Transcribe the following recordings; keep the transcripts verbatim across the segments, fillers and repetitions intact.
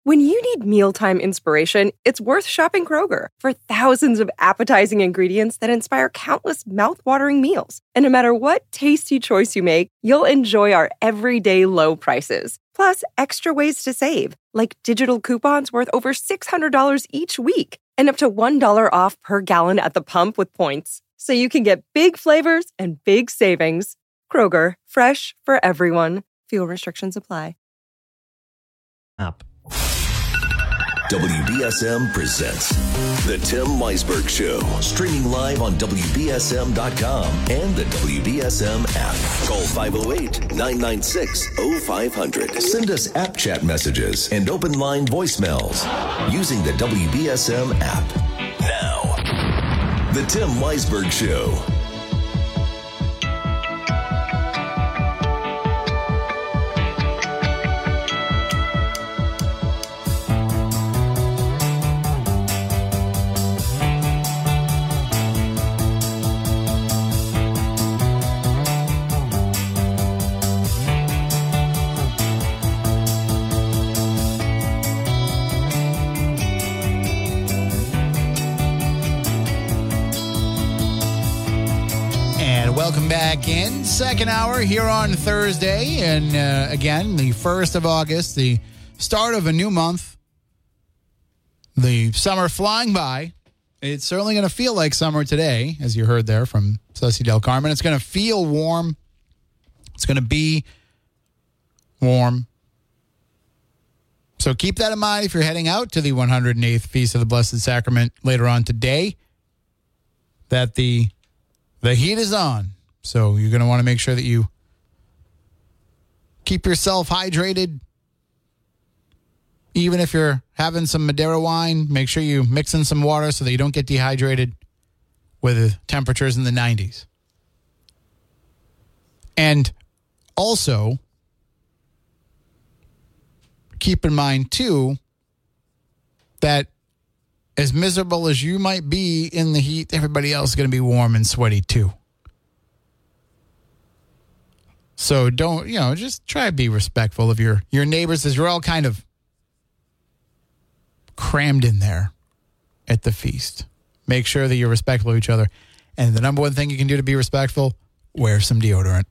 When you need mealtime inspiration, it's worth shopping Kroger for thousands of appetizing ingredients that inspire countless mouth-watering meals. And no matter what tasty choice you make, you'll enjoy our everyday low prices. Plus, extra ways to save, like digital coupons worth over six hundred dollars each week and up to one dollar off per gallon at the pump with points. So you can get big flavors and big savings. Kroger, fresh for everyone. Fuel restrictions apply. Up. W B S M presents The Tim Weisberg Show, streaming live on W B S M dot com and the W B S M app. Call five oh eight, nine nine six, oh five hundred. Send us app chat messages and open line voicemails using the W B S M app. Now, The Tim Weisberg Show. Welcome back in. Second hour here on Thursday. And uh, again, the first of August, the start of a new month. The summer flying by. It's certainly going to feel like summer today, as you heard there from Ceci Del Carmen. It's going to feel warm. It's going to be warm. So keep that in mind if you're heading out to the one hundred eighth Feast of the Blessed Sacrament later on today, that the the heat is on. So you're going to want to make sure that you keep yourself hydrated. Even if you're having some Madeira wine, make sure you mix in some water so that you don't get dehydrated with temperatures in the nineties. And also, keep in mind, too, that as miserable as you might be in the heat, everybody else is going to be warm and sweaty, too. So don't, you know, just try to be respectful of your, your neighbors as you're all kind of crammed in there at the feast. Make sure that you're respectful of each other. And the number one thing you can do to be respectful, wear some deodorant.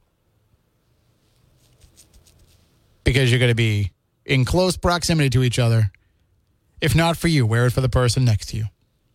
Because you're going to be in close proximity to each other. If not for you, wear it for the person next to you.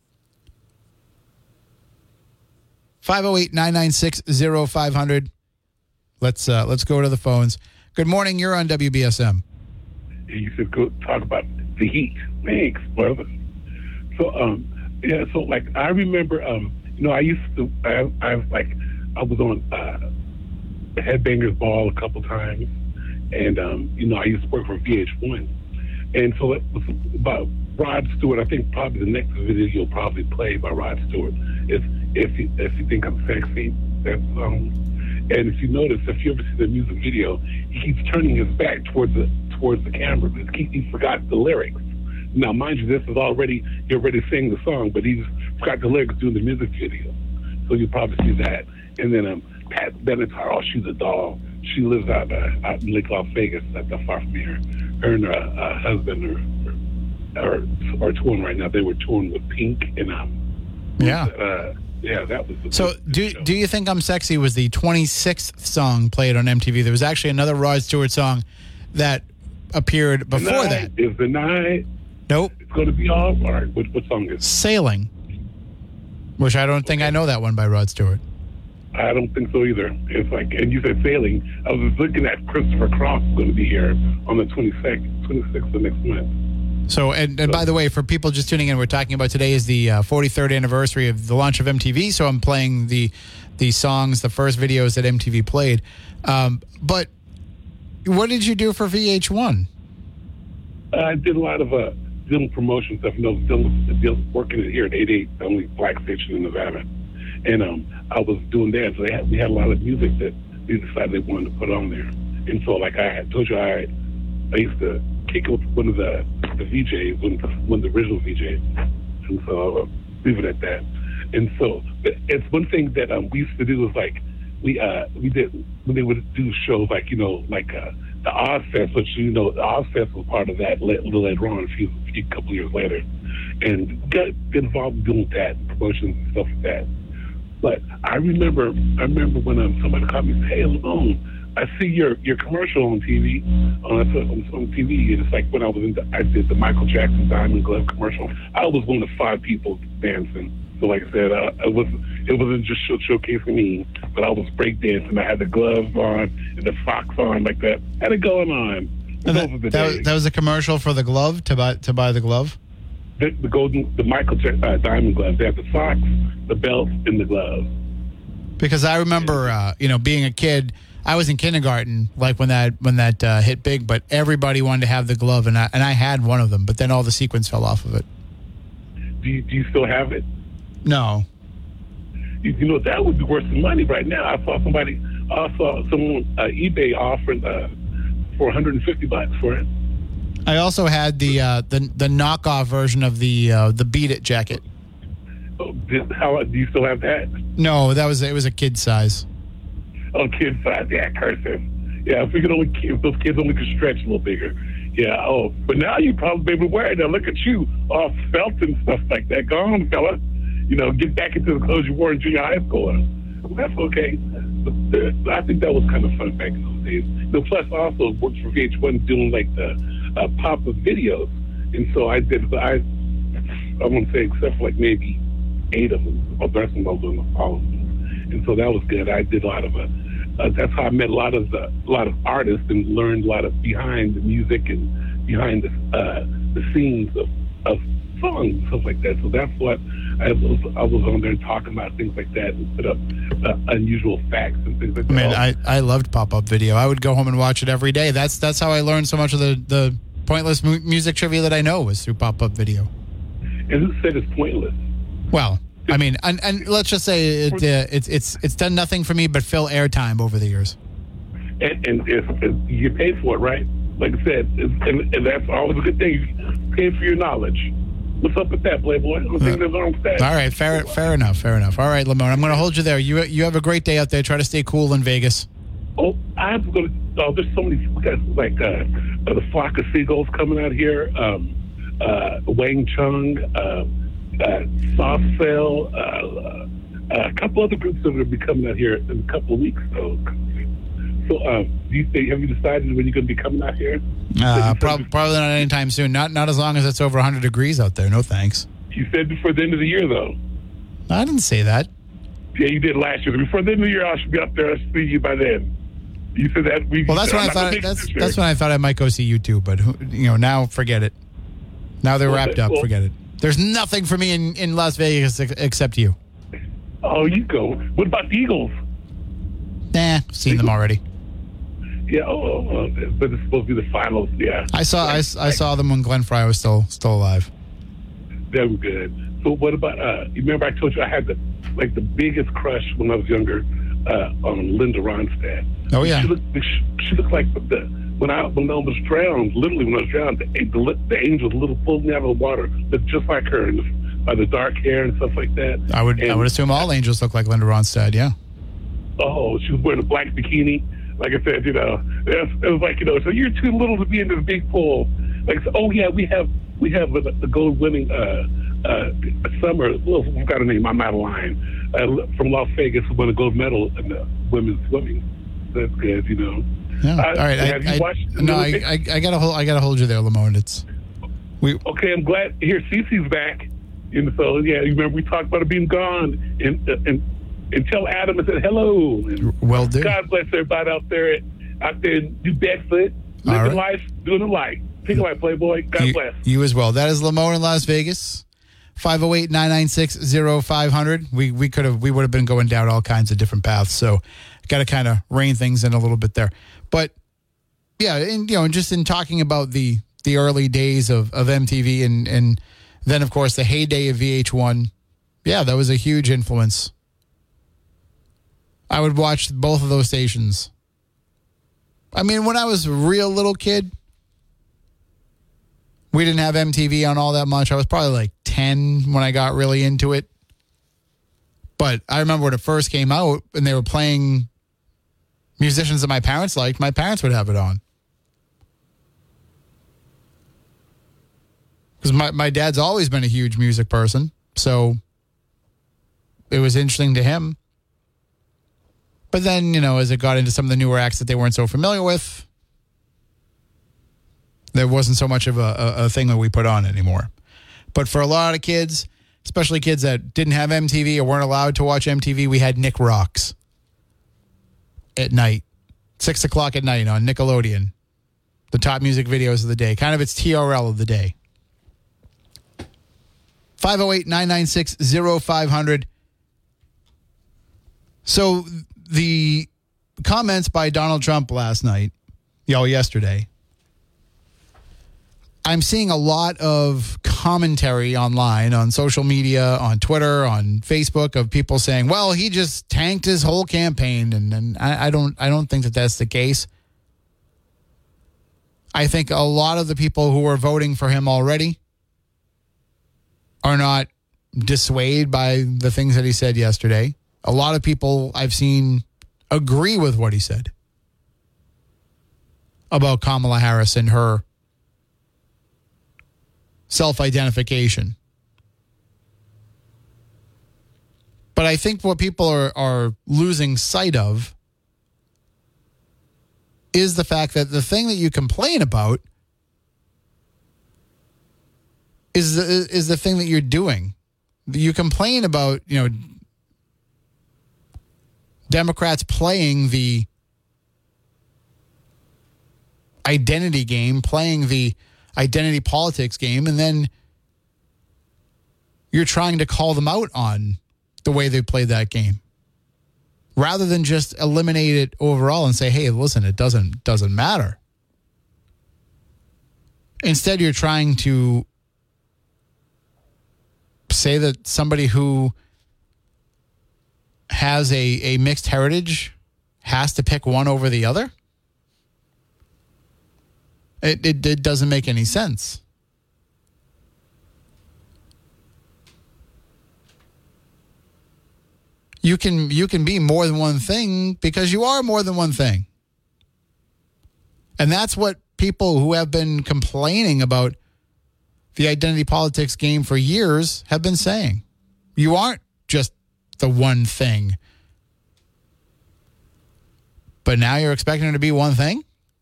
five oh eight, nine nine six, oh five hundred. Let's uh, let's go to the phones. Good morning. You're on W B S M. You should go talk about the heat. Thanks, brother. So, um, yeah, so, like, I remember, um, you know, I used to, I, I was, like, I was on uh, the Headbangers Ball a couple times, and, um, you know, I used to work for V H one. And so it was about Rod Stewart. I think probably the next video you'll probably play by Rod Stewart is If You, if you Think I'm Sexy. That song. And if you notice, if you ever see the music video, he keeps turning his back towards the towards the camera because he, he forgot the lyrics. Now, mind you, this is already, he already sang the song, but he just forgot the lyrics doing the music video. So you'll probably see that. And then um, Pat Benatar, oh, she's a doll. She lives out, uh, out in Lake Las Vegas, not that far from here. Her and her uh, husband are, are, are touring right now. They were touring with Pink and um, yeah. Uh, Yeah, that was the So do show. do you think I'm Sexy was the twenty-sixth song played on M T V? There was actually another Rod Stewart song that appeared before the that. Is the night. Nope. It's going to be all right. What, what song is it? Sailing, which I don't think I know that one by Rod Stewart. I don't think so either. It's like, and you said sailing. I was just looking at Christopher Cross is going to be here on the twenty-second, twenty-sixth of next month. So, and, and by the way, for people just tuning in, we're talking about today is the uh, forty-third anniversary of the launch of M T V. So I'm playing the the songs, the first videos that M T V played. Um, but what did you do for V H one? I did a lot of uh, film promotion stuff. You know, film, film, working here at eighty-eight, the only black station in Nevada. And um, I was doing that. So they had, we had a lot of music that they decided they wanted to put on there. And so, like I had told you, I, I used to kick it with one of the, the V Js, one of the, one of the original V Js. And so I'll leave it at that. And so it's one thing that um, we used to do was like, we uh, we did, when they would do shows like, you know, like uh, the Ozfest, which, you know, the Ozfest was part of that a little later on, a few, a few couple years later. And got involved doing that, promotions and stuff like that. But I remember, I remember when um, somebody called me and said, "Hey, Lamone, I see your your commercial on T V, on, on, on T V." And it's like when I was in, the, I did the Michael Jackson Diamond Glove commercial. I was one of five people dancing. So, like I said, uh, it was it wasn't just show, showcasing me, but I was breakdancing. I had the gloves on and the socks on, like that. Had it going on. That, that, was, that was a commercial for the glove to buy to buy the glove. The, the golden, the Michael Jackson uh, Diamond Glove. They had the socks, the belt, and the glove. Because I remember, uh, you know, being a kid, I was in kindergarten, like when that when that uh, hit big. But everybody wanted to have the glove, and I and I had one of them. But then all the sequins fell off of it. Do you, do you still have it? No. You, you know, that would be worth some money right now. I saw somebody, I saw someone uh, eBay offering uh, for one hundred fifty bucks for it. I also had the uh, the the knockoff version of the uh, the Beat It jacket. Oh, did, how do you still have that? No, that was it was a kid size. Oh, kid size, yeah, cursive. Yeah, if we could only if those kids only could stretch a little bigger. Yeah. Oh, but now you probably be able to wear it. Now look at you, all felt and stuff like that. Go on, fella. You know, get back into the clothes you wore in junior high school. Well, that's okay. But I think that was kind of fun back in those days. You know, plus, I also worked for V H one doing like the uh, pop-up videos, and so I did. I I won't say except for like maybe eight of them, or the rest of them I was doing all of them, and so that was good. I did a lot of it. Uh, that's how I met a lot of the, a lot of artists and learned a lot of behind the music and behind the uh, the scenes of, of songs and stuff like that. So that's what I was I was on there talking about things like that and put up uh, unusual facts and things like that. Man, I, I loved pop-up video. I would go home and watch it every day. That's that's how I learned so much of the, the pointless mu- music trivia that I know was through pop-up video. And who said it's pointless? Well, I mean, and, and let's just say it, uh, it's it's it's done nothing for me but fill airtime over the years. And, and if, if you get paid for it, right? Like I said, and, and that's always a good thing. You pay for your knowledge. What's up with that, Playboy? I don't think there's wrong with that. All right, fair fair enough, fair enough. All right, Lamone, I'm going to hold you there. You you have a great day out there. Try to stay cool in Vegas. Oh, I have to go to. Oh, there's so many. We got like uh, uh, the Flock of Seagulls coming out here. Um, uh, Wang Chung. Uh, Uh, Soft Cell, uh, uh, a couple other groups that will be coming out here in a couple of weeks. So, so uh, do you think, have you decided when you're going to be coming out here? Uh, prob- probably not anytime soon. Not not as long as it's over one hundred degrees out there. No thanks. You said before the end of the year, though. I didn't say that. Yeah, you did last year. Before the end of the year, I should be up there. I'll see you by then. You said that. We, well, that's when I thought. That's that's when I thought I might go see you too. But you know, now forget it. Now they're well, wrapped up. Well, forget it. There's nothing for me in, in Las Vegas except you. Oh, you go. What about the Eagles? Nah, seen Eagles? them already. Yeah, oh, oh, but it's supposed to be the finals. Yeah, I saw I, I saw them when Glenn Frey was still still alive. They were good. So what about? Uh, you remember I told you I had the like the biggest crush when I was younger uh, on Linda Ronstadt. Oh yeah, she looked, she, she looked like the. When I when I was drowned, literally when I was drowned, the, the, the angel little pulled me out of the water, looked just like her, and the, by the dark hair and stuff like that. I would and, I would assume all angels look like Linda Ronstadt, yeah. Oh, she was wearing a black bikini. Like I said, you know, it was, it was like, you know, so you're too little to be in this big pool. Like, so, oh yeah, we have we have a, a gold winning uh, uh, summer. Well, I've got a name. I'm out of line. Uh, from Las Vegas, who won a gold medal in the women's swimming. That's good, you know. Yeah. Uh, All right. Have I, you I, watched no, I, I, I gotta hold. I gotta hold you there, Lamone. It's we. Okay, I'm glad. Here, Cece's back. And so, yeah, you remember we talked about it being gone, and and and tell Adam and said hello. And well, do. God bless everybody out there, out there in New Bedford, living right. life, doing the life. Take a life, Playboy. God you, bless you as well. That is Lamone in Las Vegas. five oh eight, nine nine six, oh five hundred. We we could have we would have been going down all kinds of different paths. So got to kind of rein things in a little bit there. But yeah, and you know, just in talking about the the early days of, of M T V and and then of course the heyday of V H one, yeah, that was a huge influence. I would watch both of those stations. I mean, when I was a real little kid, we didn't have M T V on all that much. I was probably like ten when I got really into it. But I remember when it first came out and they were playing musicians that my parents liked, my parents would have it on. My my dad's always been a huge music person, so it was interesting to him. But then, you know, as it got into some of the newer acts that they weren't so familiar with, there wasn't so much of a, a, a thing that we put on anymore. But for a lot of kids, especially kids that didn't have M T V or weren't allowed to watch M T V, we had Nick Rocks at night, six o'clock at night on Nickelodeon. The top music videos of the day, kind of its T R L of the day. five oh eight, nine nine six, oh five hundred. So the comments by Donald Trump last night, yo, yesterday, I'm seeing a lot of commentary online, on social media, on Twitter, on Facebook, of people saying, well, he just tanked his whole campaign. And, and I, I don't I don't think that that's the case. I think a lot of the people who are voting for him already are not dissuaded by the things that he said yesterday. A lot of people I've seen agree with what he said about Kamala Harris and her self-identification. But I think what people are, are losing sight of is the fact that the thing that you complain about is the, is the thing that you're doing. You complain about, you know, Democrats playing the identity game, playing the identity politics game, and then you're trying to call them out on the way they played that game, rather than just eliminate it overall and say, hey, listen, it doesn't doesn't matter. Instead, you're trying to say that somebody who has a, a mixed heritage has to pick one over the other. It, it it doesn't make any sense. You can you can be more than one thing because you are more than one thing. And that's what people who have been complaining about the identity politics game for years have been saying. You aren't just the one thing. But now you're expecting her to be one thing?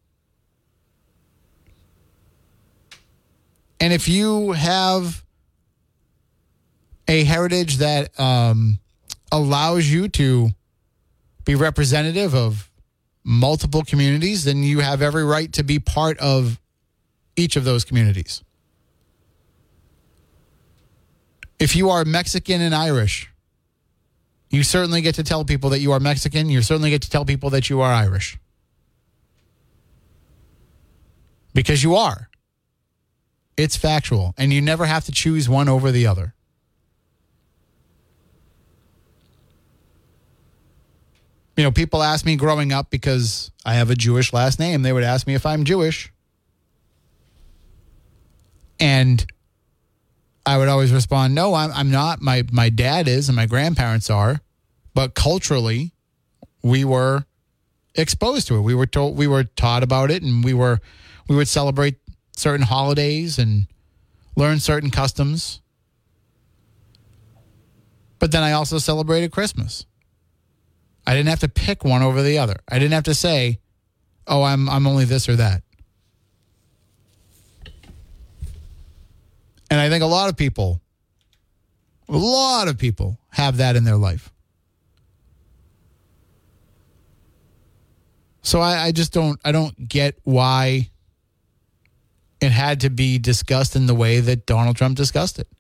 And if you have a heritage that um, allows you to be representative of multiple communities, then you have every right to be part of each of those communities. If you are Mexican and Irish, you certainly get to tell people that you are Mexican. You certainly get to tell people that you are Irish. Because you are. It's factual. And you never have to choose one over the other. You know, people ask me growing up, because I have a Jewish last name, they would ask me if I'm Jewish. And I would always respond, no, I'm, I'm not. My, my dad is and my grandparents are. But culturally, we were exposed to it. We were told, we were taught about it, and we were we would celebrate certain holidays and learn certain customs. But then I also celebrated Christmas. I didn't have to pick one over the other. I didn't have to say, oh, I'm I'm only this or that. And I think a lot of people, a lot of people have that in their life. So I, I just don't, I don't get why it had to be discussed in the way that Donald Trump discussed it.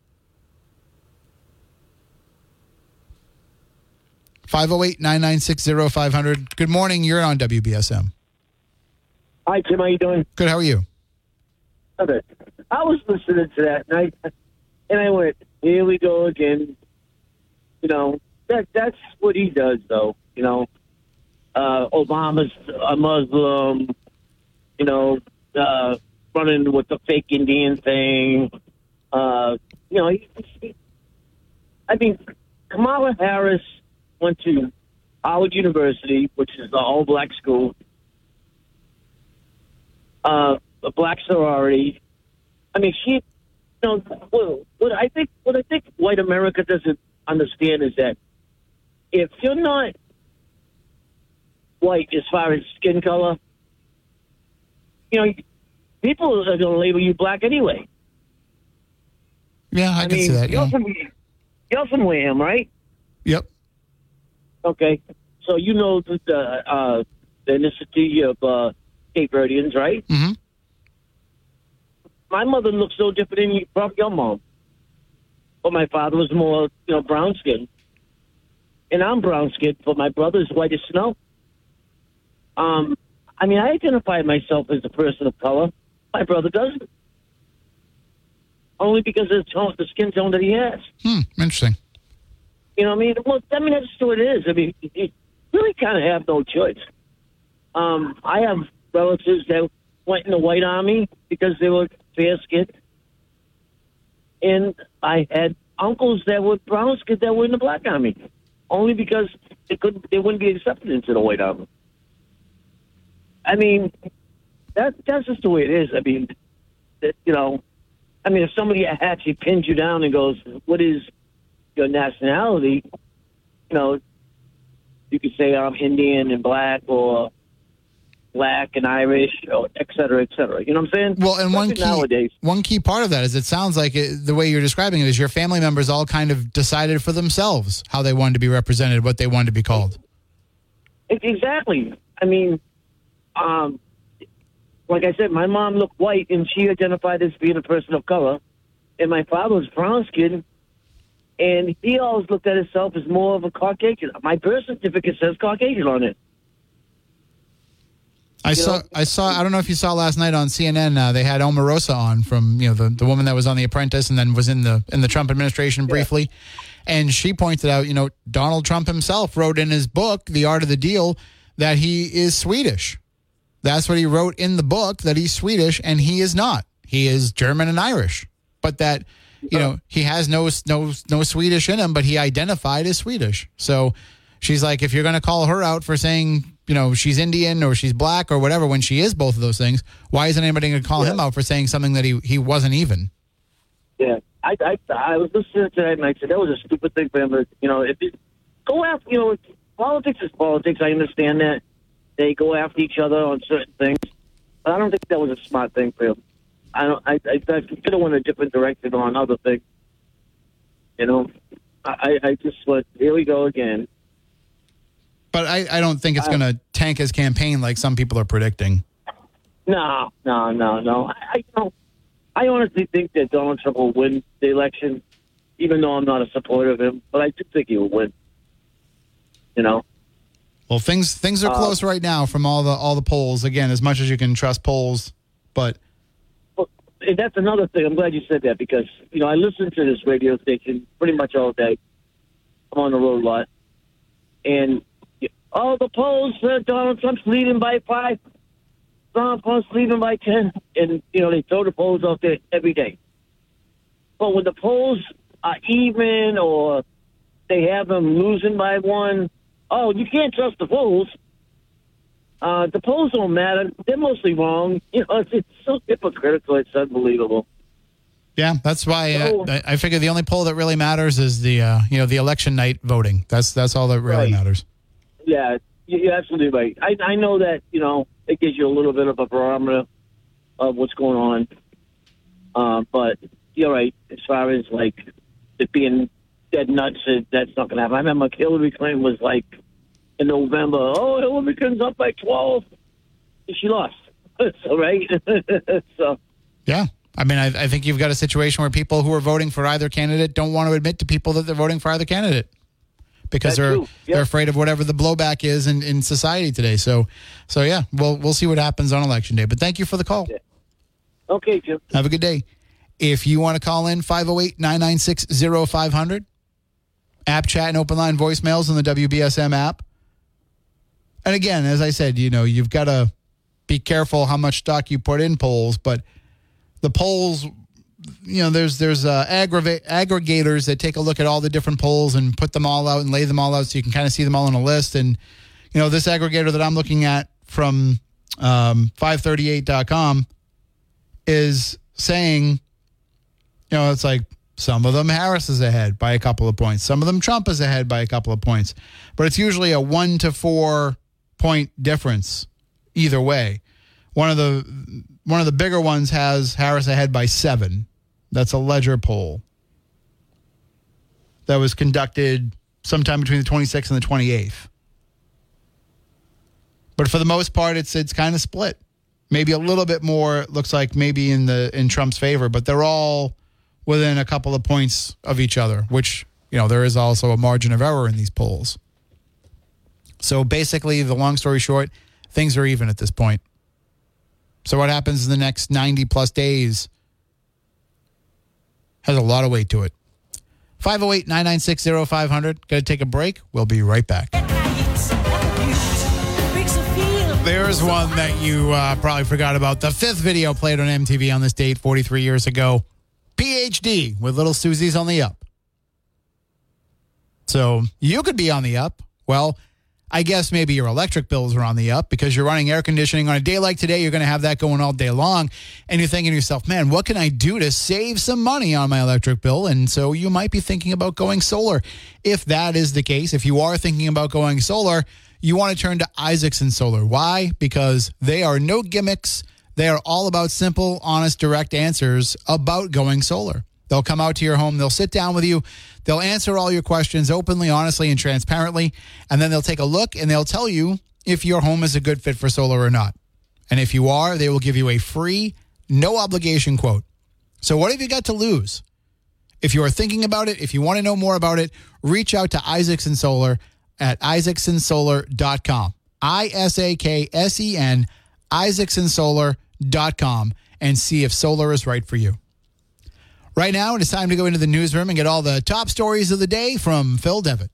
five oh eight, nine nine six, oh five hundred. Good morning. You're on W B S M. Hi, Tim. How you doing? Good. How are you? Okay. I was listening to that, and I, and I went, here we go again. You know, that that's what he does, though. You know, uh, Obama's a Muslim, you know, uh, running with the fake Indian thing. Uh, you know, he, he, I mean, Kamala Harris went to Howard University, which is the all-black school, uh, a black sorority. I mean, she you know, what, what I think, what I think white America doesn't understand is that if you're not white as far as skin color, you know, people are going to label you black anyway. Yeah, I, I can mean, see that. You're, Yeah. from, you're from Wareham, right? Yep. Okay. So you know the, the, uh, the ethnicity of uh, Cape Verdeans, right? Mm-hmm. My mother looks no different than you, probably your mom. But my father was more, you know, brown skinned. And I'm brown skinned, but my brother's white as snow. Um, I mean, I identify myself as a person of color. My brother doesn't. Only because of the, tone, the skin tone that he has. Hmm, interesting. You know what I mean? Well, I mean, that's just what it is. I mean, you really kind of have no choice. Um, I have relatives that went in the White Army because they were fair-skinned. And I had uncles that were brown-skinned that were in the Black Army. Only because they couldn't, they wouldn't be accepted into the White Army. I mean, that that's just the way it is. I mean, that, you know, I mean, if somebody actually pins you down and goes, "What is your nationality?" You know, you could say I'm Indian and black, or black and Irish, or et cetera, et cetera. You know what I'm saying? Well, and one key, nowadays. one key part of that is it sounds like it, the way you're describing it is your family members all kind of decided for themselves how they wanted to be represented, what they wanted to be called. Exactly. I mean, um, like I said, my mom looked white, and she identified as being a person of color. And my father was brown-skinned, and he always looked at himself as more of a Caucasian. My birth certificate says Caucasian on it. I You saw. know? I saw. I don't know if you saw last night on C N N. Uh, they had Omarosa on from you know the, the woman that was on The Apprentice and then was in the in the Trump administration briefly, and she pointed out you know Donald Trump himself wrote in his book The Art of the Deal that he is Swedish. That's what he wrote in the book, that he's Swedish, and he is not. He is German and Irish, but that you know he has no no no Swedish in him, but he identified as Swedish. So she's like, if you're going to call her out for saying, you know, she's Indian or she's black or whatever, when she is both of those things, why isn't anybody going to call Yeah. him out for saying something that he, he wasn't even? Yeah, I, I, I was listening to that, and I said that was a stupid thing for him. But, you know, if it, go after, you know, politics is politics. I understand that they go after each other on certain things, but I don't think that was a smart thing for him. I don't. I, I, I could have went a different direction on other things. You know, I, I just went, here we go again. But I, I don't think it's going to tank his campaign like some people are predicting. No, no, no, no. I, I, you know, I honestly think that Donald Trump will win the election, even though I'm not a supporter of him. But I do think he will win. You know. Well, things things are Uh, close right now from all the all the polls. Again, as much as you can trust polls, but Well, and that's another thing. I'm glad you said that because you know I listen to this radio station pretty much all day. I'm on the road a lot, and all the polls, uh, Donald Trump's leading by five. Donald Trump's leading by ten, and you know they throw the polls out there every day. But when the polls are even or they have them losing by one, oh, you can't trust the polls. Uh, the polls don't matter. They're mostly wrong. You know, it's, it's so hypocritical. It's unbelievable. yeah, that's why So- uh, I I figure the only poll that really matters is the uh, you know the election night voting. That's that's all that really Right. matters. Yeah, you- you're absolutely right. I, I know that, you know, it gives you a little bit of a barometer of what's going on. Uh, but you're right. As far as, like, it being dead nuts, it, that's not going to happen. I remember Hillary Clinton was, like, in November, oh, Hillary Clinton's up by twelve. And she lost. So, right? so, Yeah. I mean, I, I think you've got a situation where people who are voting for either candidate don't want to admit to people that they're voting for either candidate because That's they're true. Yep. they're afraid of whatever the blowback is in, in society today. So, so yeah, we'll we'll see what happens on election day. But thank you for the call. Yeah. Okay, Jim. Have a good day. If you want to call in, five oh eight, nine nine six, oh five hundred. App chat and open line voicemails on the W B S M app. And again, as I said, you know, you've got to be careful how much stock you put in polls, but the polls, you know, there's there's uh, aggrava- aggregators that take a look at all the different polls and put them all out and lay them all out so you can kind of see them all on a list. And, you know, this aggregator that I'm looking at from um, five thirty-eight dot com is saying You know, it's like some of them Harris is ahead by a couple of points. Some of them Trump is ahead by a couple of points. But it's usually a one to four point difference either way. One of the one of the bigger ones has Harris ahead by seven. That's a Ledger poll that was conducted sometime between the twenty-sixth and the twenty-eighth. But for the most part, it's it's kind of split. Maybe a little bit more, it looks like maybe in the in Trump's favor, but they're all within a couple of points of each other, which, you know, there is also a margin of error in these polls. So basically, the long story short, things are even at this point. So what happens in the next ninety plus days has a lot of weight to it. five oh eight, nine nine six, oh five hundred. Got to take a break. We'll be right back. There's one that you uh, probably forgot about. The fifth video played on M T V on this date forty-three years ago. P H D with Little Susie's on the up. So you could be on the up. Well, I guess maybe your electric bills are on the up because you're running air conditioning on a day like today. You're going to have that going all day long. And you're thinking to yourself, man, what can I do to save some money on my electric bill? And so you might be thinking about going solar. If that is the case, if you are thinking about going solar, you want to turn to Isaacson Solar. Why? Because they are no gimmicks. They are all about simple, honest, direct answers about going solar. They'll come out to your home. They'll sit down with you. They'll answer all your questions openly, honestly, and transparently. And then they'll take a look and they'll tell you if your home is a good fit for solar or not. And if you are, they will give you a free, no obligation quote. So what have you got to lose? If you are thinking about it, if you want to know more about it, reach out to Isaacson Solar at isaacson solar dot com. I S A K S E N, isaacson solar dot com, and see if solar is right for you. Right now, it is time to go into the newsroom and get all the top stories of the day from Phil Devitt.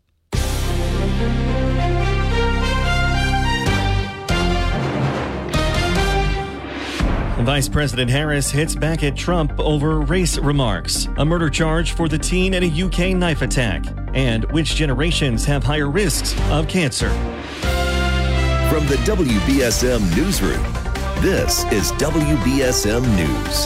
Vice President Harris hits back at Trump over race remarks, a murder charge for the teen in a U K knife attack, and which generations have higher risks of cancer. From the W B S M Newsroom, this is W B S M News.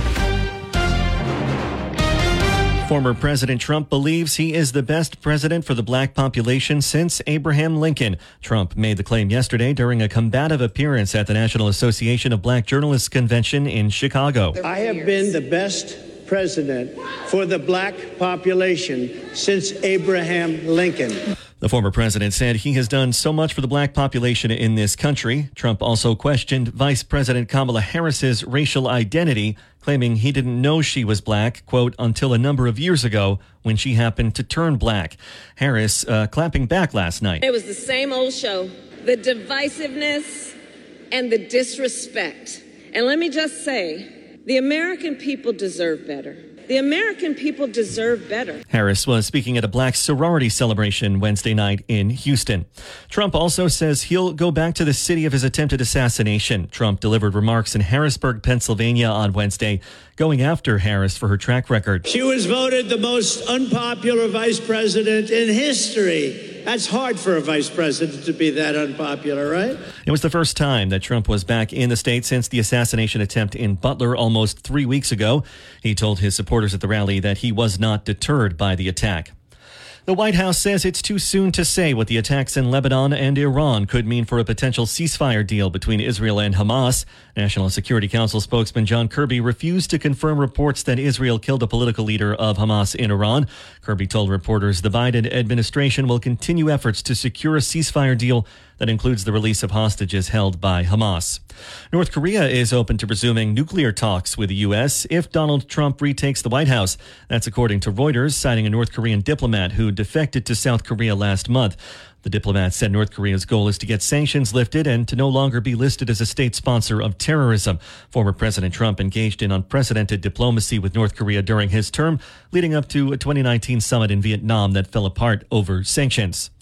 Former President Trump believes he is the best president for the black population since Abraham Lincoln. Trump made the claim yesterday during a combative appearance at the National Association of Black Journalists Convention in Chicago. I have been the best president for the black population since Abraham Lincoln. The former president said he has done so much for the black population in this country. Trump also questioned Vice President Kamala Harris's racial identity, claiming he didn't know she was black, quote, until a number of years ago when she happened to turn black. Harris uh, clapping back last night. It was the same old show, the divisiveness and the disrespect. And let me just say, the American people deserve better. The American people deserve better. Harris was speaking at a black sorority celebration Wednesday night in Houston. Trump also says he'll go back to the city of his attempted assassination. Trump delivered remarks in Harrisburg, Pennsylvania on Wednesday, going after Harris for her track record. She was voted the most unpopular vice president in history. That's hard for a vice president to be that unpopular, right? It was the first time that Trump was back in the state since the assassination attempt in Butler almost three weeks ago. He told his supporters at the rally that he was not deterred by the attack. The White House says it's too soon to say what the attacks in Lebanon and Iran could mean for a potential ceasefire deal between Israel and Hamas. National Security Council spokesman John Kirby refused to confirm reports that Israel killed a political leader of Hamas in Iran. Kirby told reporters the Biden administration will continue efforts to secure a ceasefire deal that includes the release of hostages held by Hamas. North Korea is open to resuming nuclear talks with the U S if Donald Trump retakes the White House. That's according to Reuters, citing a North Korean diplomat who defected to South Korea last month. The diplomat said North Korea's goal is to get sanctions lifted and to no longer be listed as a state sponsor of terrorism. Former President Trump engaged in unprecedented diplomacy with North Korea during his term, leading up to a twenty nineteen summit in Vietnam that fell apart over sanctions.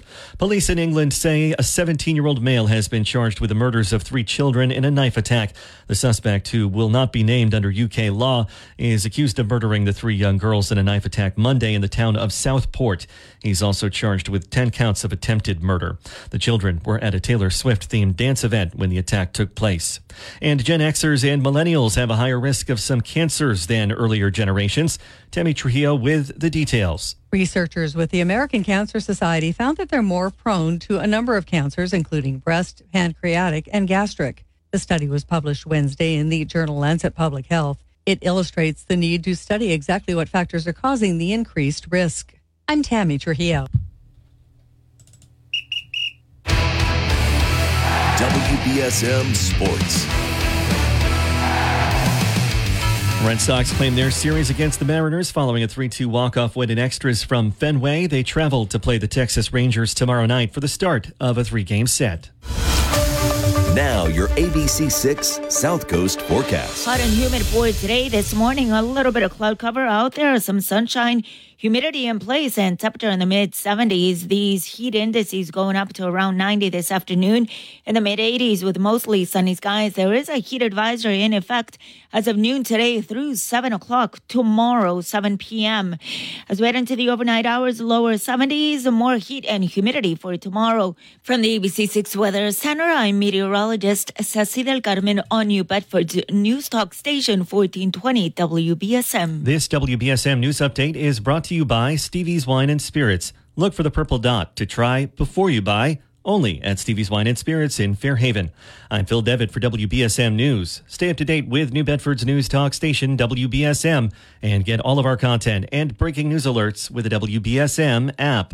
Police in England say a seventeen-year-old male has been charged with the murders of three children in a knife attack. The suspect, who will not be named under U K law, is accused of murdering the three young girls in a knife attack Monday in the town of Southport. He's also charged with ten counts of attempted murder. The children were at a Taylor Swift-themed dance event when the attack took place. And Gen Xers and millennials have a higher risk of some cancers than earlier generations. Tammy Trujillo with the details. Researchers with the American Cancer Society found that they're more prone to a number of cancers, including breast, pancreatic, and gastric. The study was published Wednesday in the journal Lancet Public Health. It illustrates the need to study exactly what factors are causing the increased risk. I'm Tammy Trujillo. W B S M Sports. Red Sox claim their series against the Mariners following a three two walk-off win in extras from Fenway. They travel to play the Texas Rangers tomorrow night for the start of a three-game set. Now, your A B C six South Coast forecast. Hot and humid for today. This morning, a little bit of cloud cover out there, some sunshine, humidity in place, and temperature in the mid seventies. These heat indices going up to around ninety this afternoon. In the mid eighties with mostly sunny skies. There is a heat advisory in effect as of noon today through seven o'clock tomorrow, seven p.m. As we head into the overnight hours, lower seventies, more heat and humidity for tomorrow. From the A B C six Weather Center, I'm meteorologist Ceci Del Carmen on New Bedford's News Talk Station fourteen twenty W B S M. This W B S M News Update is brought to you by Stevie's Wine and Spirits. Look for the purple dot to try before you buy, only at Stevie's Wine and Spirits in Fairhaven. I'm Phil Devitt for W B S M News. Stay up to date with New Bedford's News Talk Station, W B S M, and get all of our content and breaking news alerts with the W B S M app.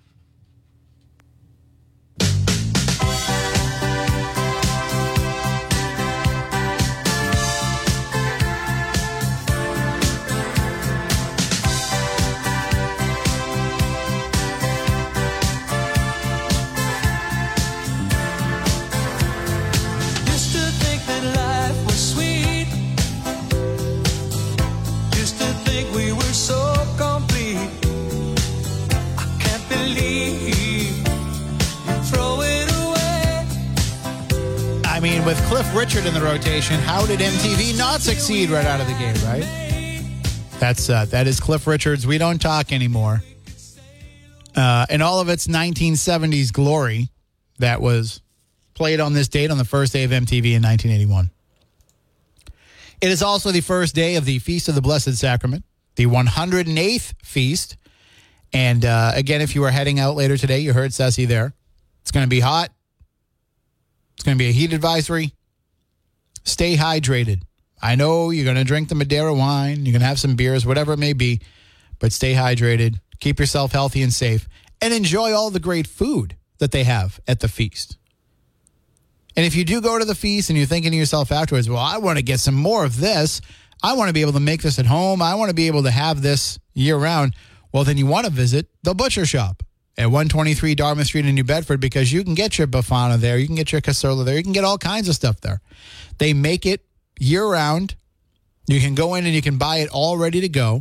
With Cliff Richard in the rotation, how did M T V not succeed right out of the gate, right? That's uh, that is Cliff Richard's We Don't Talk Anymore. Uh, in all of its nineteen seventies glory that was played on this date on the first day of M T V in nineteen eighty-one. It is also the first day of the Feast of the Blessed Sacrament, the one hundred eighth feast. And uh, again, if you are heading out later today, you heard Ceci there. It's going to be hot. It's going to be a heat advisory. Stay hydrated. I know you're going to drink the Madeira wine. You're going to have some beers, whatever it may be. But stay hydrated. Keep yourself healthy and safe. And enjoy all the great food that they have at the feast. And if you do go to the feast and you're thinking to yourself afterwards, well, I want to get some more of this. I want to be able to make this at home. I want to be able to have this year round. Well, then you want to visit the Butcher Shop at one twenty-three Dartmouth Street in New Bedford, because you can get your Befana there. You can get your Caserla there. You can get all kinds of stuff there. They make it year-round. You can go in and you can buy it all ready to go.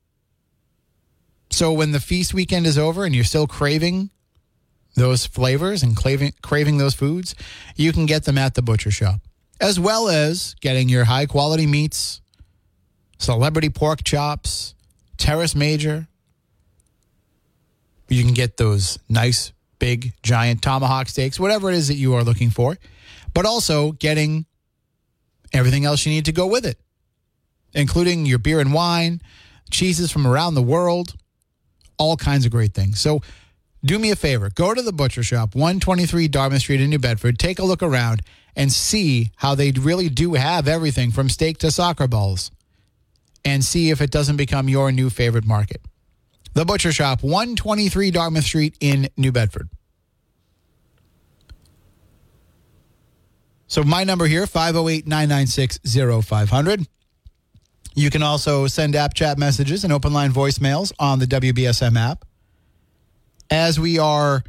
So when the feast weekend is over and you're still craving those flavors and craving, craving those foods, you can get them at the Butcher Shop, as well as getting your high-quality meats, celebrity pork chops, Terrace Major. You can get those nice, big, giant tomahawk steaks, whatever it is that you are looking for, but also getting everything else you need to go with it, including your beer and wine, cheeses from around the world, all kinds of great things. So do me a favor. Go to the Butcher Shop, one twenty-three Dartmouth Street in New Bedford. Take a look around and see how they really do have everything from steak to soccer balls, and see if it doesn't become your new favorite market. The Butcher Shop, one twenty-three Dartmouth Street in New Bedford. So my number here, five oh eight, nine nine six, oh five hundred. You can also send app chat messages and open line voicemails on the W B S M app. As we are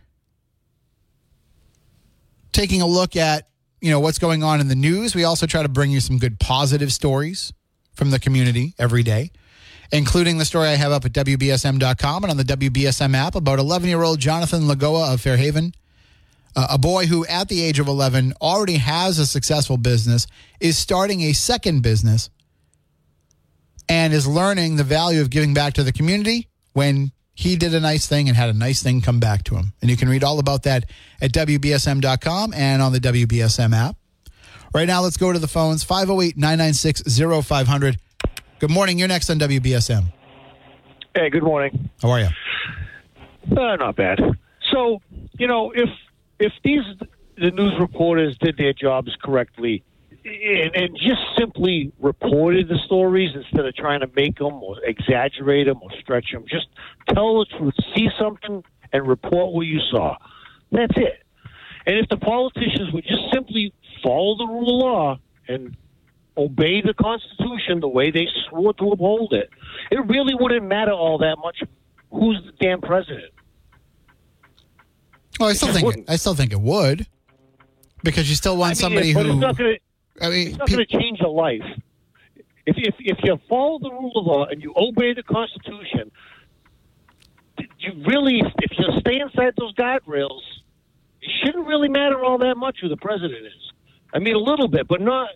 taking a look at, you know, what's going on in the news, we also try to bring you some good positive stories from the community every day. including the story I have up at W B S M dot com and on the W B S M app about eleven-year-old Jonathan Lagoa of Fairhaven, uh, a boy who at the age of eleven already has a successful business, is starting a second business, and is learning the value of giving back to the community when he did a nice thing and had a nice thing come back to him. And you can read all about that at W B S M dot com and on the W B S M app. Right now, let's go to the phones. five oh eight, nine nine six, oh five hundred. Good morning. You're next on W B S M. Hey, good morning. How are you? Uh, not bad. So, you know, if if these the news reporters did their jobs correctly and, and just simply reported the stories instead of trying to make them or exaggerate them or stretch them, just tell the truth, see something and report what you saw. That's it. And if the politicians would just simply follow the rule of law and obey the Constitution the way they swore to uphold it, it really wouldn't matter all that much who's the damn president. Oh, I still think it, I still think it would, because you still want I mean, somebody but who. It's not going I mean, to change your life. If, if if you follow the rule of law and you obey the Constitution, you really, if you stay inside those guardrails, it shouldn't really matter all that much who the president is. I mean, a little bit, but not.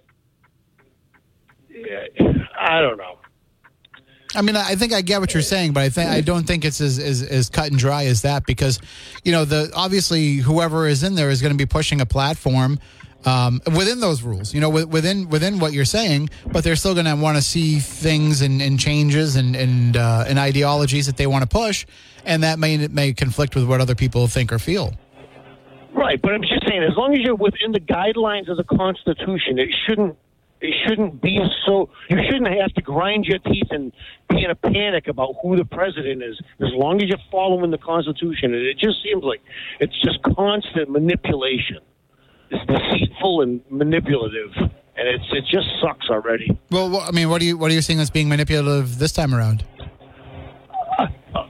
I don't know. I mean, I think I get what you're saying, but I think I don't think it's as, as, as cut and dry as that, because, you know, the obviously whoever is in there is going to be pushing a platform um, within those rules, you know, within within what you're saying, but they're still going to want to see things and, and changes and and, uh, and ideologies that they want to push, and that may may conflict with what other people think or feel. Right, but I'm just saying, as long as you're within the guidelines of the Constitution, it shouldn't. It shouldn't be so. You shouldn't have to grind your teeth and be in a panic about who the president is. As long as you're following the Constitution, and it just seems like it's just constant manipulation. It's deceitful and manipulative, and it's it just sucks already. Well, I mean, what do you what are you seeing as being manipulative this time around? Uh,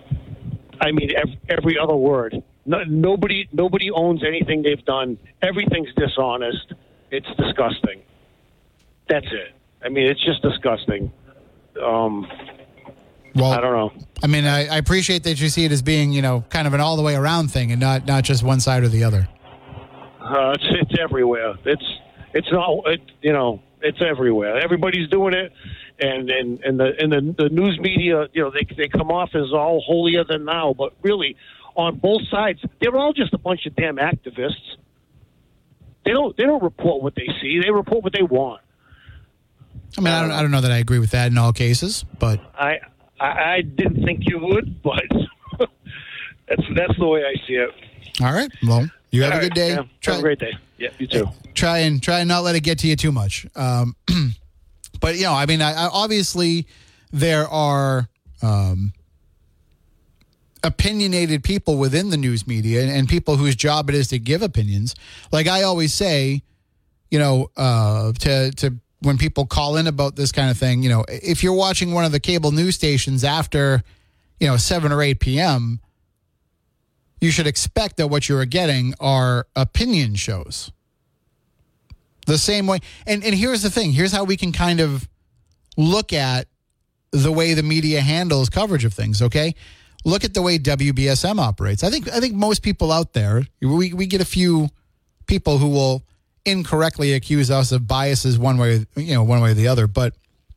I mean, every, every other word. No, nobody nobody owns anything they've done. Everything's dishonest. It's disgusting. That's it. I mean, it's just disgusting. Um, well, I don't know. I mean, I, I appreciate that you see it as being, you know, kind of an all the way around thing, and not, not just one side or the other. Uh, it's it's everywhere. It's it's not. It, you know, it's everywhere. Everybody's doing it, and and and the and the, the news media, you know, they they come off as all holier than thou, but really, on both sides, they're all just a bunch of damn activists. They don't they don't report what they see. They report what they want. I mean, I don't, I don't know that I agree with that in all cases, but I, I, I didn't think you would, but that's that's the way I see it. All right. Well, you have all a good day. Right, yeah, try, have a great day. Yeah, you too. Try and try and not let it get to you too much. Um, but you know, I mean, I, I, obviously there are um, opinionated people within the news media, and, and people whose job it is to give opinions. Like I always say, you know, uh, to to. when people call in about this kind of thing, you know, if you're watching one of the cable news stations after, you know, seven or eight p.m., you should expect that what you're getting are opinion shows. The same way. And, and here's the thing. Here's how we can kind of look at the way the media handles coverage of things, okay? Look at the way W B S M operates. I think I think most people out there, we, we get a few people who will incorrectly accuse us of biases one way, you know, one way or the other. But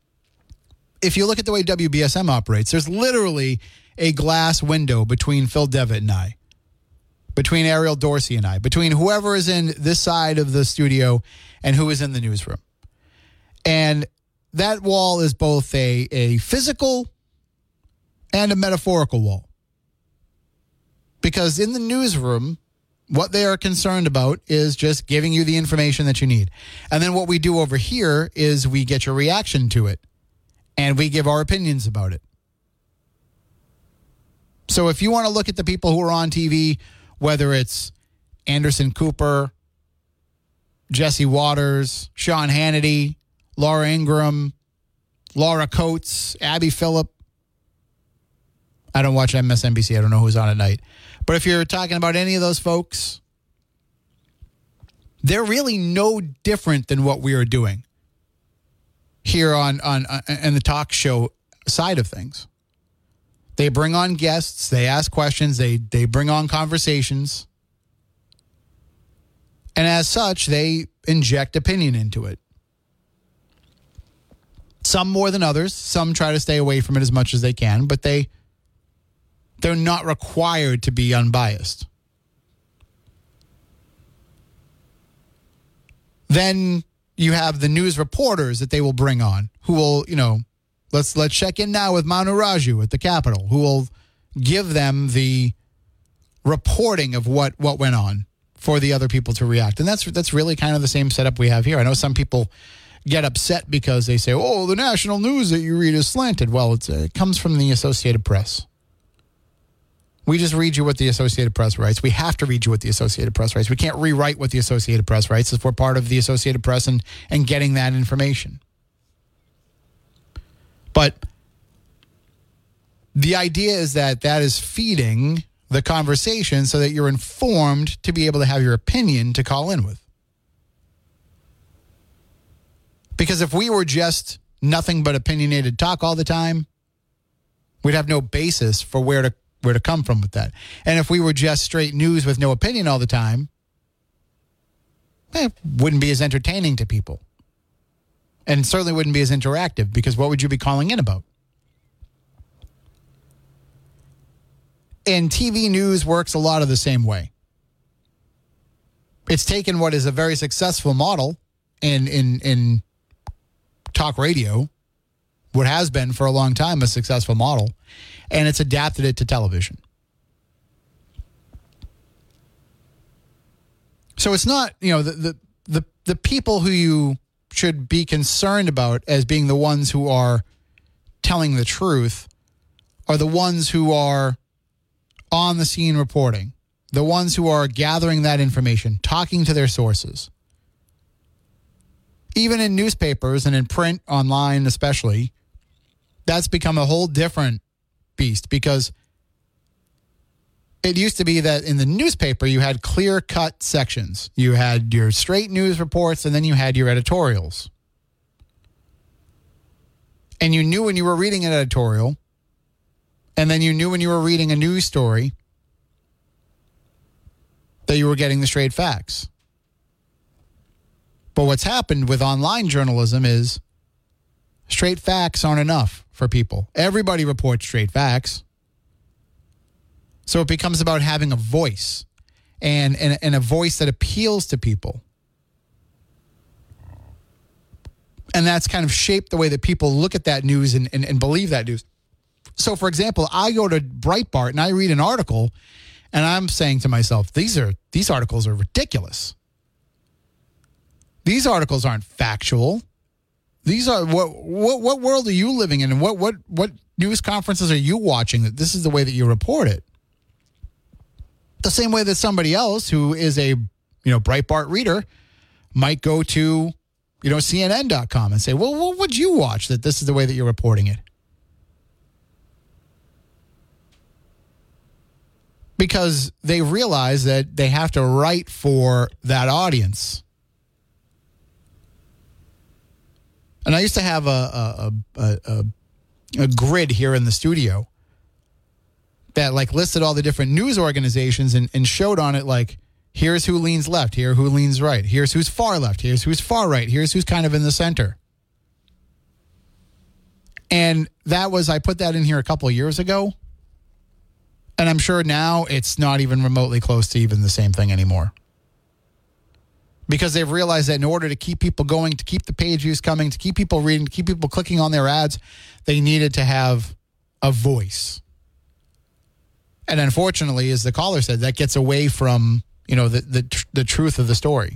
if you look at the way W B S M operates, there's literally a glass window between Phil Devitt and I, between Ariel Dorsey and I, between whoever is in this side of the studio and who is in the newsroom. And that wall is both a, a physical and a metaphorical wall. Because in the newsroom, what they are concerned about is just giving you the information that you need. And then what we do over here is we get your reaction to it, and we give our opinions about it. So if you want to look at the people who are on T V, whether it's Anderson Cooper, Jesse Waters, Sean Hannity, Laura Ingraham, Laura Coates, Abby Phillip. I don't watch M S N B C. I don't know who's on at night. But if you're talking about any of those folks, they're really no different than what we are doing here on on, on the talk show side of things. They bring on guests, they ask questions, they they bring on conversations. And as such, they inject opinion into it. Some more than others. Some try to stay away from it as much as they can, but they, they're not required to be unbiased. Then you have the news reporters that they will bring on who will, you know, let's let's check in now with Manu Raju at the Capitol, who will give them the reporting of what, what went on for the other people to react. And that's that's really kind of the same setup we have here. I know some people get upset because they say, oh, the national news that you read is slanted. Well, it's, uh, it comes from the Associated Press. We just read you what the Associated Press writes. We have to read you what the Associated Press writes. We can't rewrite what the Associated Press writes if we're part of the Associated Press and, and getting that information. But the idea is that that is feeding the conversation so that you're informed to be able to have your opinion to call in with. Because if we were just nothing but opinionated talk all the time, we'd have no basis for where to where to come from with that. And if we were just straight news with no opinion all the time, it wouldn't be as entertaining to people. And certainly wouldn't be as interactive, because what would you be calling in about? And T V news works a lot of the same way. It's taken what is a very successful model in in in talk radio, what has been for a long time a successful model, and it's adapted it to television. So it's not, you know, the the the, the people who you should be concerned about as being the ones who are telling the truth are the ones who are on the scene reporting, the ones who are gathering that information, talking to their sources. Even in newspapers and in print, online especially, that's become a whole different beast, because it used to be that in the newspaper you had clear-cut sections. You had your straight news reports, and then you had your editorials. And you knew when you were reading an editorial, and then you knew when you were reading a news story that you were getting the straight facts. But what's happened with online journalism is straight facts aren't enough for people. Everybody reports straight facts. So it becomes about having a voice, and, and, and a voice that appeals to people. And that's kind of shaped the way that people look at that news and, and, and believe that news. So, for example, I go to Breitbart and I read an article, and I'm saying to myself, these are these articles are ridiculous. These articles aren't factual. These are what what what world are you living in, and what what what news conferences are you watching that this is the way that you report it? The same way that somebody else who is a, you know, Breitbart reader might go to, you know, C N N dot com and say, well, what would you watch that this is the way that you're reporting it? Because they realize that they have to write for that audience. And I used to have a a, a, a a grid here in the studio that like listed all the different news organizations and, and showed on it like, here's who leans left, here who leans right, here's who's far left, here's who's far right, here's who's kind of in the center. And that was, I put that in here a couple of years ago. And I'm sure now it's not even remotely close to even the same thing anymore. Because they've realized that in order to keep people going, to keep the page views coming, to keep people reading, to keep people clicking on their ads, they needed to have a voice. And unfortunately, as the caller said, that gets away from, you know, the the, the truth of the story.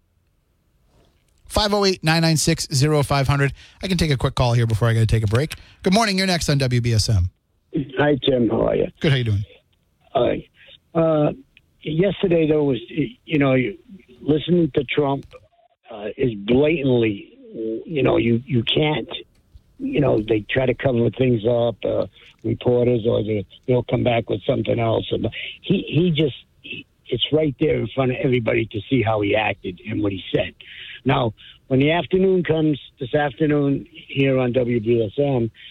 five oh eight, nine nine six, oh five hundred. I can take a quick call here before I got to take a break. Good morning. You're next on W B S M. Hi, Tim. How are you? Good. How you doing? Hi. Uh, yesterday, there was, you know, listening to Trump uh, is blatantly, you know, you, you can't, you know, they try to cover things up, uh, reporters, or they, they'll come back with something else. And he, he just, he, it's right there in front of everybody to see how he acted and what he said. Now, when the afternoon comes this afternoon here on W B S M,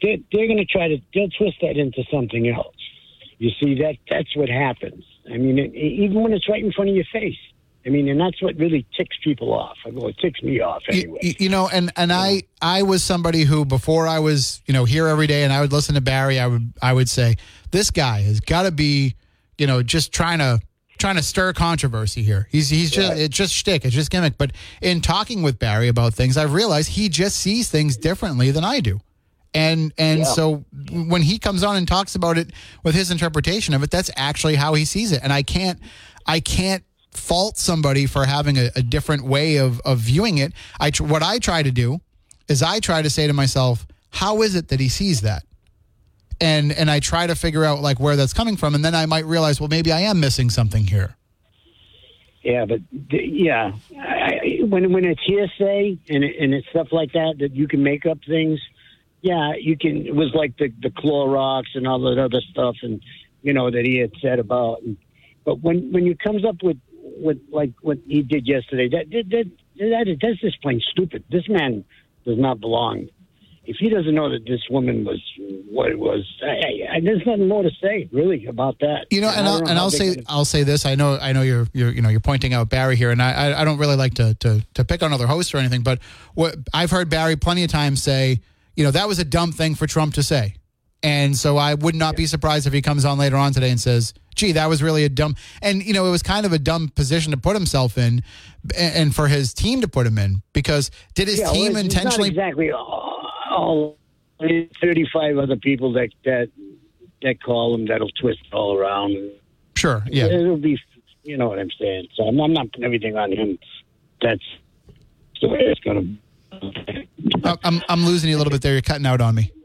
they're, they're going to try to they'll twist that into something else. You see, that that's what happens. I mean, it, even when it's right in front of your face. I mean, and that's what really ticks people off. Well, it ticks me off anyway. You, you know, and, and I I was somebody who, before I was, you know, here every day and I would listen to Barry, I would I would say, this guy has got to be, you know, just trying to trying to stir controversy here. He's he's just, right. It's just shtick, it's just gimmick. But in talking with Barry about things, I've realized he just sees things differently than I do. And and yeah. so when he comes on and talks about it with his interpretation of it, that's actually how he sees it. And I can't I can't fault somebody for having a, a different way of, of viewing it. I what I try to do is I try to say to myself, how is it that he sees that? And and I try to figure out like where that's coming from, and then I might realize, well, maybe I am missing something here. Yeah, but yeah, I, when when it's hearsay and it, and it's stuff like that that you can make up things. Yeah, you can. It was like the the Clorox and all that other stuff, and you know that he had said about. And, but when when you comes up with with like what he did yesterday, that that that, that that's just plain stupid. This man does not belong. If he doesn't know that this woman was what it was, I, I, there's nothing more to say really about that. You know, and, and I'll, and I'll say gonna... I'll say this. I know I know you're you're you know you're pointing out Barry here, and I I, I don't really like to, to to pick on other hosts or anything, but what I've heard Barry plenty of times say, you know, that was a dumb thing for Trump to say, and so I would not be surprised if he comes on later on today and says, gee, that was really a dumb, and you know, it was kind of a dumb position to put himself in, and for his team to put him in, because did his yeah, team well, intentionally? Not exactly all thirty-five other people that that that call him that'll twist it all around. Sure, yeah, it'll be, you know what I'm saying. So I'm, I'm not putting everything on him. That's the way it's going to. I'm I'm losing you a little bit there. You're cutting out on me.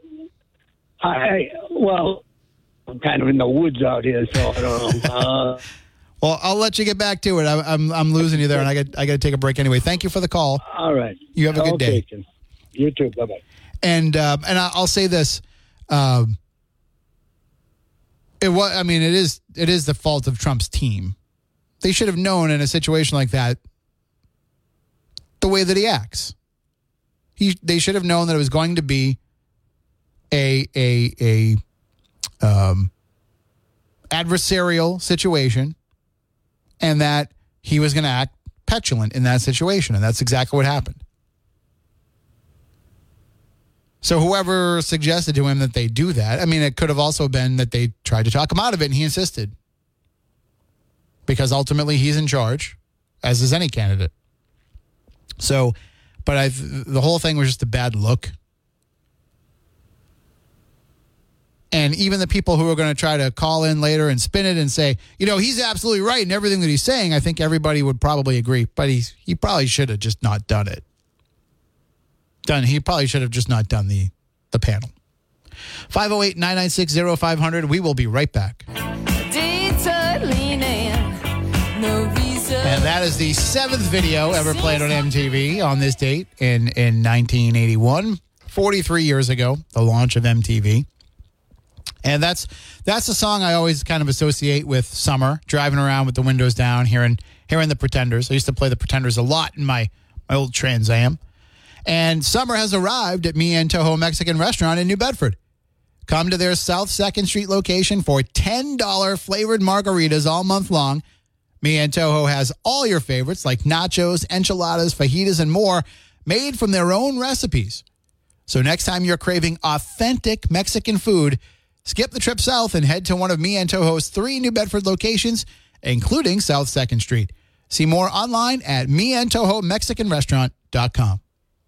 I well. I'm kind of in the woods out here, so I don't know. Uh, well, I'll let you get back to it. I, I'm I'm losing you there, and I got I got to take a break anyway. Thank you for the call. All right. You have a good okay, day. Tim. You too. Bye bye. And uh, and I'll say this. Um, it was. I mean, it is it is the fault of Trump's team. They should have known in a situation like that the way that he acts. He they should have known that it was going to be a a a. Um, adversarial situation, and that he was going to act petulant in that situation, and that's exactly what happened. So whoever suggested to him that they do that, I mean, it could have also been that they tried to talk him out of it, and he insisted, because ultimately he's in charge, as is any candidate. So, but I, the whole thing was just a bad look. And even the people who are going to try to call in later and spin it and say, you know, he's absolutely right in everything that he's saying, I think everybody would probably agree. But he's he probably should have just not done it. Done. He probably should have just not done the, the panel. five oh eight, nine nine six, oh five hundred. We will be right back. And that is the seventh video ever played on M T V on this date in, in nineteen eighty-one, forty-three years ago, the launch of M T V. And that's that's a song I always kind of associate with summer, driving around with the windows down, hearing hearing the Pretenders. I used to play the Pretenders a lot in my, my old Trans Am. And summer has arrived at Mi Antojo Mexican Restaurant in New Bedford. Come to their South second Street location for ten dollars flavored margaritas all month long. Mi Antojo has all your favorites like nachos, enchiladas, fajitas, and more made from their own recipes. So next time you're craving authentic Mexican food, skip the trip south and head to one of Mi Antojo's three New Bedford locations, including South second Street. See more online at mi antojo mexican restaurant dot com.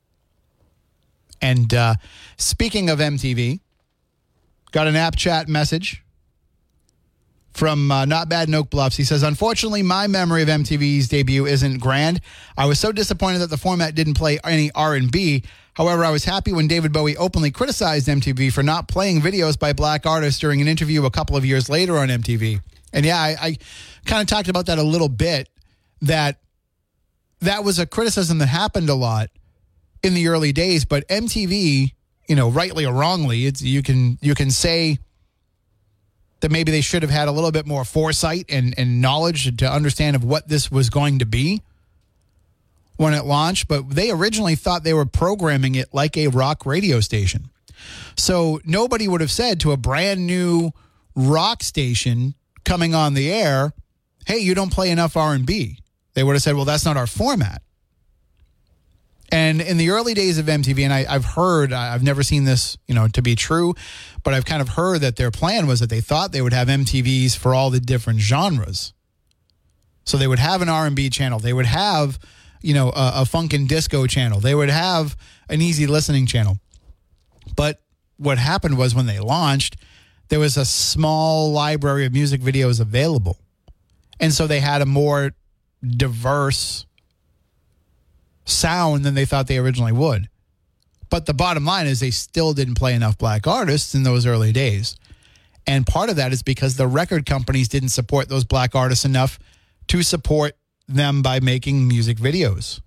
And uh, speaking of M T V, got an app chat message from uh, Not Bad in Oak Bluffs. He says, unfortunately, my memory of M T V's debut isn't grand. I was so disappointed that the format didn't play any R and B. However, I was happy when David Bowie openly criticized M T V for not playing videos by black artists during an interview a couple of years later on M T V. And yeah, I, I kind of talked about that a little bit, that that was a criticism that happened a lot in the early days. But M T V, you know, rightly or wrongly, it's you can you can say that maybe they should have had a little bit more foresight and, and knowledge to understand of what this was going to be when it launched, but they originally thought they were programming it like a rock radio station. So nobody would have said to a brand new rock station coming on the air, hey, you don't play enough R and B. They would have said, well, that's not our format. And in the early days of M T V, and I, I've heard, I've never seen this, you know, to be true, but I've kind of heard that their plan was that they thought they would have M T Vs for all the different genres. So they would have an R and B channel. They would have, you know, a, a funk and disco channel. They would have an easy listening channel. But what happened was when they launched, there was a small library of music videos available. And so they had a more diverse sound than they thought they originally would. But the bottom line is they still didn't play enough black artists in those early days. And part of that is because the record companies didn't support those black artists enough to support them by making music videos.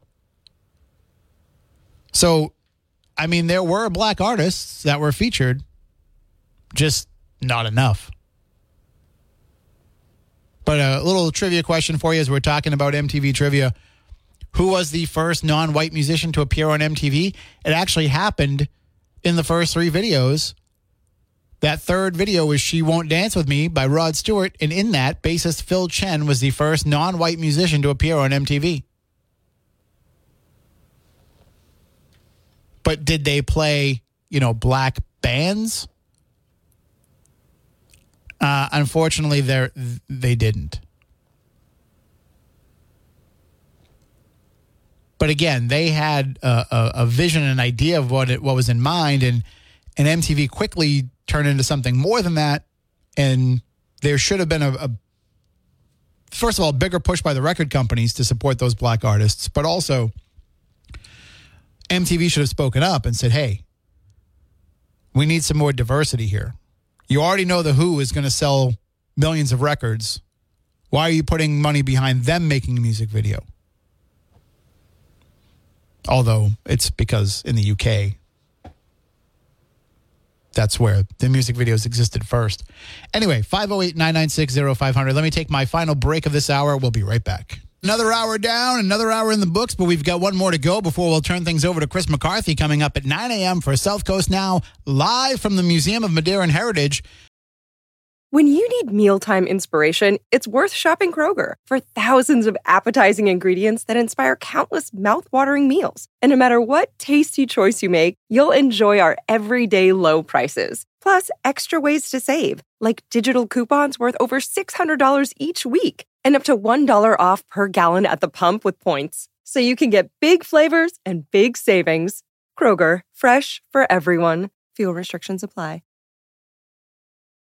So, I mean, there were black artists that were featured, just not enough. But a little trivia question for you as we're talking about M T V trivia. Who was the first non-white musician to appear on M T V? It actually happened in the first three videos. That third video was She Won't Dance With Me by Rod Stewart. And in that, bassist Phil Chen was the first non-white musician to appear on M T V. But did they play, you know, black bands? Uh, unfortunately, they they didn't. But again, they had a, a, a vision, an idea of what it what was in mind, and and M T V quickly turned into something more than that. And there should have been a, a first of all, a bigger push by the record companies to support those black artists, but also M T V should have spoken up and said, "Hey, we need some more diversity here. You already know the Who is going to sell millions of records. Why are you putting money behind them making a music video?" Although it's because in the U K, that's where the music videos existed first. Anyway, five oh eight, nine nine six, oh five hundred. Let me take my final break of this hour. We'll be right back. Another hour down, another hour in the books, but we've got one more to go before we'll turn things over to Chris McCarthy coming up at nine a.m. for South Coast Now, live from the Museum of Madeira and Heritage. When you need mealtime inspiration, it's worth shopping Kroger for thousands of appetizing ingredients that inspire countless mouth-watering meals. And no matter what tasty choice you make, you'll enjoy our everyday low prices. Plus, extra ways to save, like digital coupons worth over six hundred dollars each week and up to one dollar off per gallon at the pump with points. So you can get big flavors and big savings. Kroger, fresh for everyone. Fuel restrictions apply.